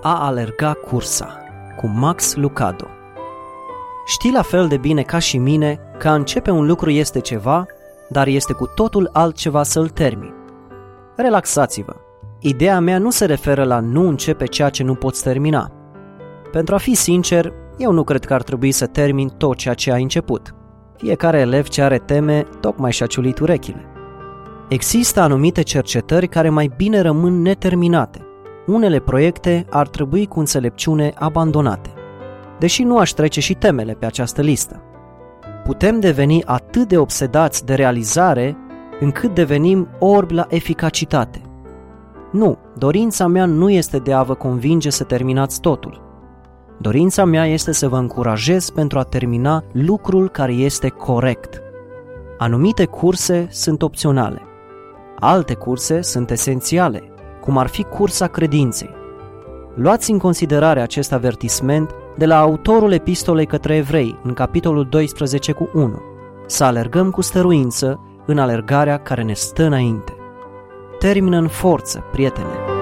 a alerga cursa, cu Max Lucado. Știi la fel de bine ca și mine că a începe un lucru este ceva, dar este cu totul altceva să-l termini. Relaxați-vă. Ideea mea nu se referă la nu începe ceea ce nu poți termina. Pentru a fi sincer, eu nu cred că ar trebui să termin tot ceea ce ai început. Fiecare elev ce are teme tocmai și-a ciulit urechile. Există anumite cercetări care mai bine rămân neterminate. Unele proiecte ar trebui cu înțelepciune abandonate. Deși nu aș trece și temele pe această listă. Putem deveni atât de obsedați de realizare încât devenim orbi la eficacitate. Nu, dorința mea nu este de a vă convinge să terminați totul. Dorința mea este să vă încurajez pentru a termina lucrul care este corect. Anumite curse sunt opționale. Alte curse sunt esențiale, cum ar fi cursa credinței. Luați în considerare acest avertisment de la autorul epistolei către evrei, în capitolul 12:1. Să alergăm cu stăruință în alergarea care ne stă înainte. Termină în forță, prietene!